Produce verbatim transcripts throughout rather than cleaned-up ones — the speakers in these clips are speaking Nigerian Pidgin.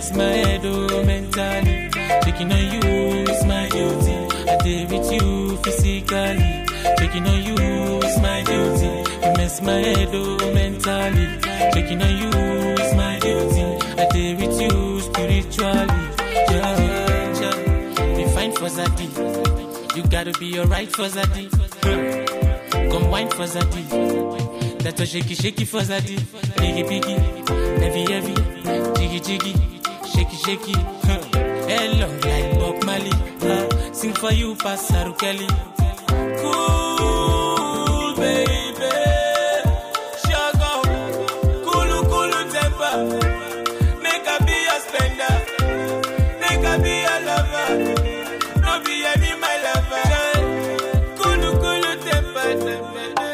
mess my head, oh, mentally. Checking on you is my duty. I stay with you physically. Checking on you is my duty. You mess my head, oh, mentally. Checking on you is my duty. I stay with you spiritually. Yeah, yeah. Be fine for Zadie. You gotta be alright for Zadie. Come wine for Zadie. That's a shaky, shaky for Zadie. Biggie, biggie, heavy, heavy, jiggy, jiggy, shaky, shaky. Hello, like Bob Marley. Uh, sing for you, Pastor Kelly. Cool, baby. Sugar, cool, cool temper. Make her be a spender. Make her be a lover. No be any my lover. Cool, cool temper.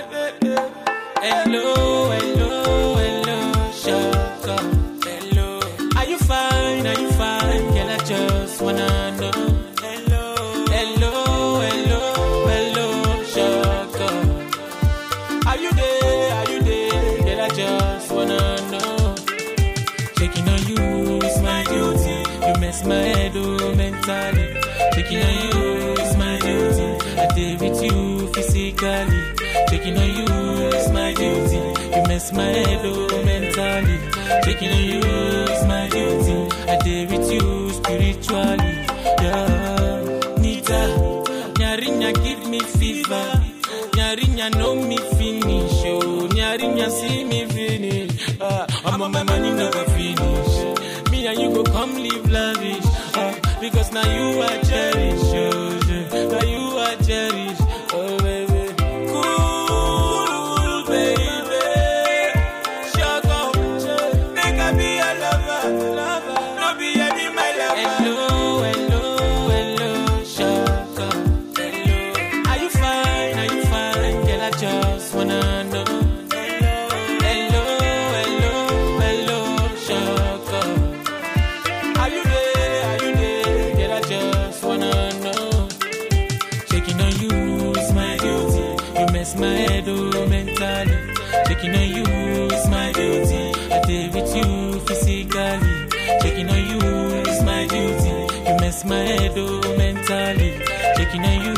Hello, hello, hello, Shaka. Hello. Are you fine? Are you fine? Girl, I just wanna know. Hello, hello, hello, hello, Shaka. Are you there? Are you there? Girl, I just wanna know. Checking on you is my duty. You mess my head, oh, mentally. Checking on you is my duty. I stay with you physically. Checking on you is my duty. You mess my head, oh, mentally. Checking on you is my duty. I stay with you spiritually. Yeah, Nita, Nyarinya give me fever. Nyarinya know me finish. Oh, Nyarinya see me finish. Uh, I'm on my money never finish. Me and you go come live lavish. Uh, because now you are cherished. Oh, yeah. Now you are cherished. Oh, baby. My head, oh, mentally. Checking on you is my duty. I stay with you physically. Checking on you is my duty. You mess my head, oh, mentally. Checking on you